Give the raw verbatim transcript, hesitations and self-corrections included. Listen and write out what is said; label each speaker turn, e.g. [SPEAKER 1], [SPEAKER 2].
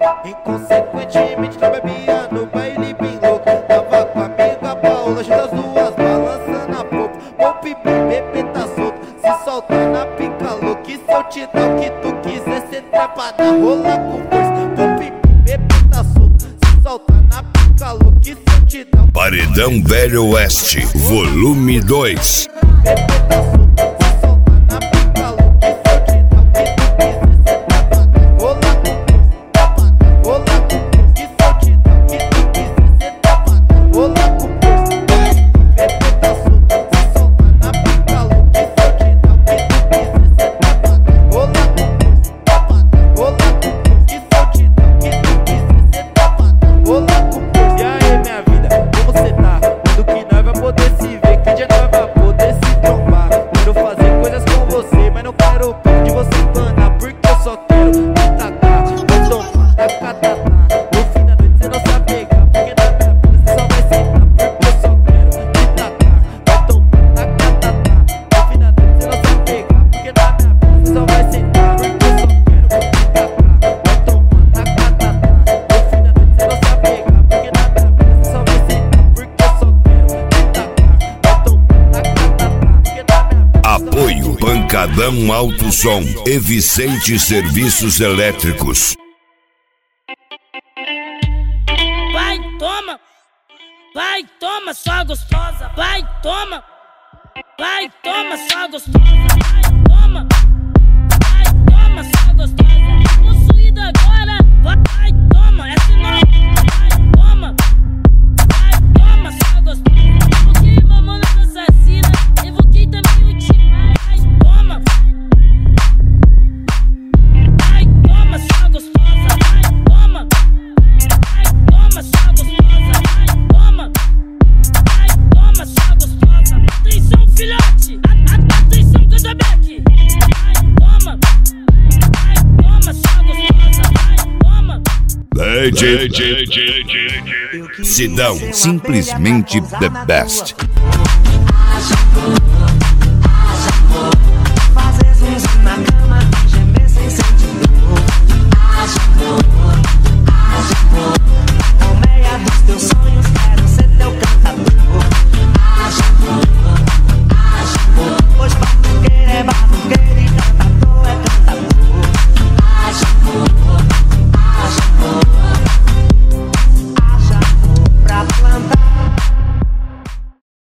[SPEAKER 1] Inconsequentemente não bebia no baile bem louco. Tava com a amiga Paula, junto as duas balançando a popa. Pop, bebê tá solto, se solta na pica louca. E se eu te dar o que tu quiser, cê trepa na rola com força. Pop, bebê tá solto, se solta na pica louca. E se eu te dar o que
[SPEAKER 2] Paredão Velho Oeste, volume dois.
[SPEAKER 1] bebê tá solto, se solta na pica louca. E se eu te dar o que tu quiser, cê trepa na rola com força. Trepa na rola com força. E se eu te dar o que tu quiser, cê trepa na rola com força. Bebê tá solto, se solta na pica louca. E se eu te dar o que tu quiser, cê trepa na rola com força. Trepa na rola com força. E se eu te dar o que tu quiser, cê trepa na rola com força. E aí, minha vida, como cê tá? Quando que nós vai poder se ver? Que dia nós vai poder se trombar? Quero fazer coisas com você, mas não quero perto de você panar, porque eu só quero te tacar. Vai tomar, vai catatá. No fim da noite cê não sabe pegar, porque na minha vida cê só vai sentar, porque eu só quero te tacar. Vai tomar, vai catatá. No fim da noite cê não sabe pegar, porque na minha vida cê só vai sentar, porque eu só quero te tacar. Vai tomar, vai catatá. No fim da noite cê não sabe pegar, porque na minha vida cê só vai sentar, porque eu só quero te tacar. Vai tomar, vai catatá. Porque na minha vida
[SPEAKER 2] Apoio Pancadão Alto Som e Vicente Serviços Elétricos.
[SPEAKER 3] Vai, toma, vai, toma, sua gostosa. Vai, toma, vai, toma, sua gostosa. Vai, toma, vai, toma, sua gostosa. Possuída agora, vai, toma, é sinal. Vai, toma, vai, toma, sua gostosa. Evoquei mamona assassina, evoquei também o time. Vai, toma, vai, toma, sua gostosa. Vai, toma. Vai, toma, sua gostosa. Vai, toma. Vai, toma, sua gostosa. Atenção, filhote. A- a- Atenção, Casabeck. Vai, toma. Vai, toma, sua gostosa. Vai, toma.
[SPEAKER 2] D J Sidão, simplesmente the best.